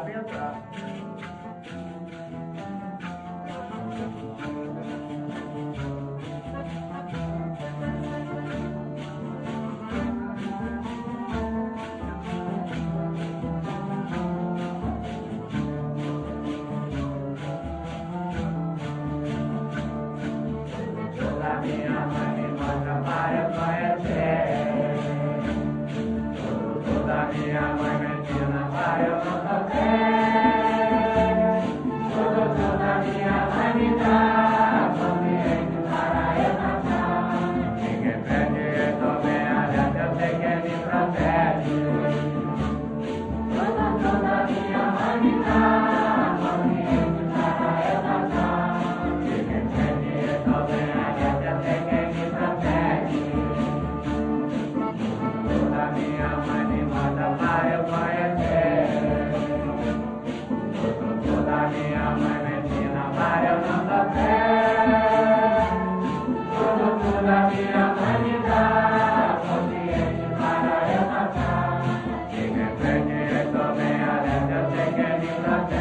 sabe entrar. Toda minha mãe me mostra para eu conhecer. Toda minha mãe me ensina para eu não sofrer. Toda minha mãe me dá consciente para eu passar. Ninguém pede, eu tô bem, aliás, eu sei que ele protege. Toda minha mãe me dá consciente para eu passar. Ninguém pede, eu tô bem, aliás, eu sei que ele protege. Toda minha mãe me manda para eu conhecer. Toda minha mãe me ensina para eu não sofrer. Toda minha mãe me dá consciente para eu passar. Ninguém pede, eu tô bem, aliás, eu sei que ele protege.